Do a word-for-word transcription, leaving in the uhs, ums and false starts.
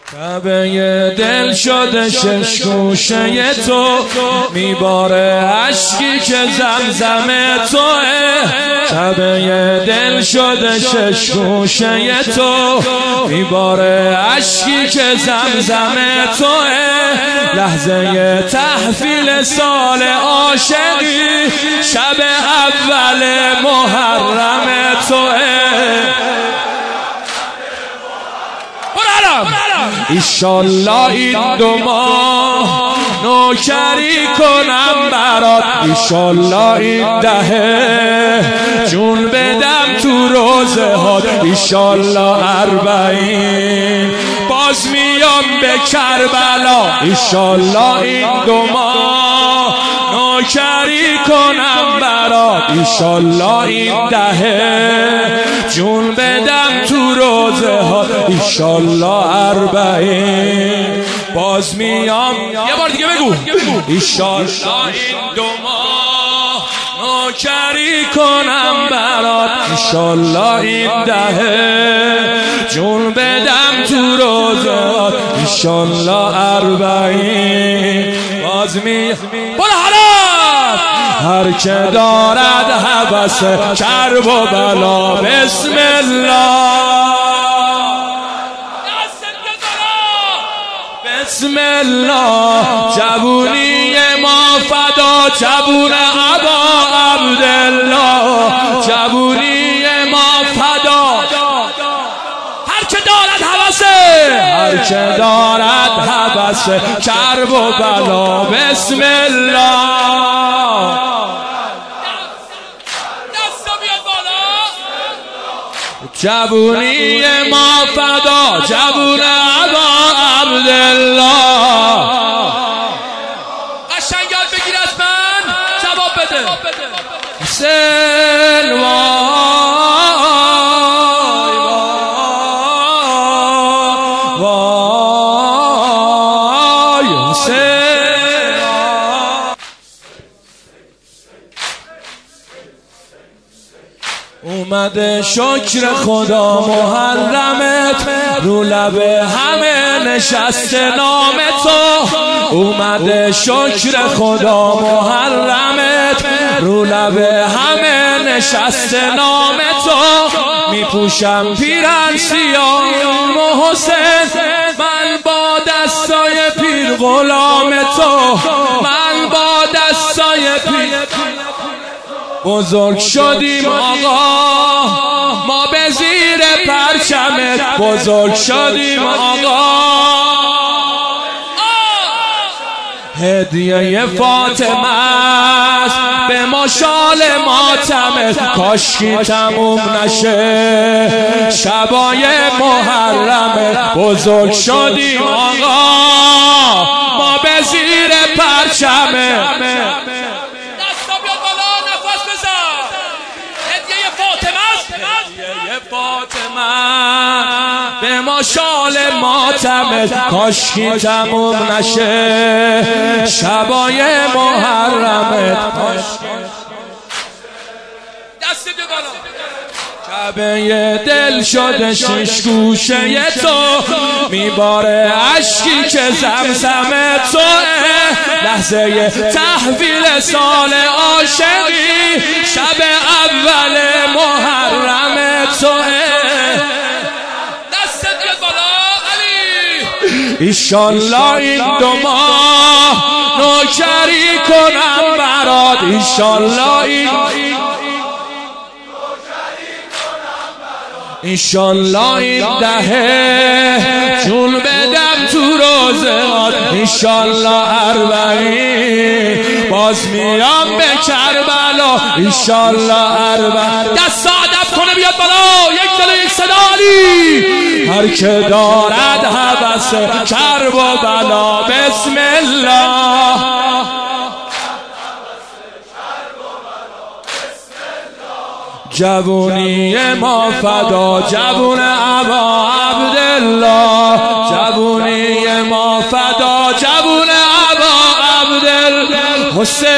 کعبه دل شده شش گوشه تو، میباره اشکی که زمزم توه. کعبه دل شده شش گوشه تو، میباره اشکی که زمزم توه. لحظه تحویل سال عاشقی، شب اول محرم توه. ایشالله این دو ماه نوکری کنم برات، ایشالله این دهه جون بدم تو روزه هات، ایشالله اربعین باز میام به کربلا. ایشالله این دو ماه نوکری کنم برات، ایشالله این دهه جون بدم تو روزه ها، ایشالله اربعین باز میام. یه بار دیگه بگو. ایشالله این دو ماه نوکری کنم برات، ایشالله این دهه جون بدم تو روزه ها، ایشالله اربعین باز میام. هر که دارد هوس کرب و بلا، بسم الله بسم الله. جوونی ما فدا جوون ابا عبدالله، جوونی ما فدا هر که دارد هوس، هر که دارد هوس کرب و بلا، بسم الله. جوونی ما فدا جوون ابا عبدالله. قشنگ یاد بگیر از من، جواب بده. حسین وای وای حسین، اومده شکر خدا محرمت، رو لب همه نشسته نام تو. اومده شکر خدا محرمت، رو لب همه نشسته نام تو. میپوشم پیرن سیاه و حسین، من با دستای پیر غلام تو، من با دستای پیر. بزرگ شدیم آقا ما به زیر پرچمت، بزرگ شدیم آقا. هدیه فاطمه است به مشال ماتمت، کاشکی تموم نشه شبای محرمت. بزرگ شدیم آقا ما به زیر پرچمت. به مشال ماتمت، کاشکی تموم نشه شبای محرمت. دست دو بالا. کعبه دل شده شش گوشه تو، میباره اشکی که زمزم توه. لحظه تحویل سال عاشقی، شب اول محرم توه. ایشالله این دو ماه نوکری کنم برات، ایشالله این ایشالله این دهه جون بدم تو روزهات، ایشالله اربعین باز میام به کربلا، ایشالله اربعین. دست ادب کنه بیاد بالا، یک دل یک صدا علی. هر که دارد هوس کرب و بلا، بسم الله. جوونی ما فدا جوون ابا عبدالله، جوونی ما فدا جوون ابا عبدالله. حسین